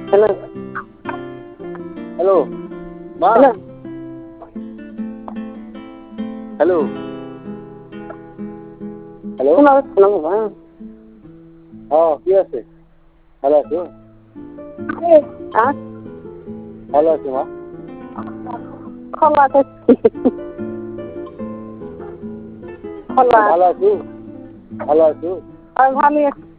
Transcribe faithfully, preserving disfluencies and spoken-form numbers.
hello hello মা hello hello hello শোনা যাচ্ছে না বাবা হ্যাঁ কি আছে ভালো আছো হ্যাঁ ভালো আছো মা খোলা তো খোলা ভালো আছো ভালো আছো আর ভালো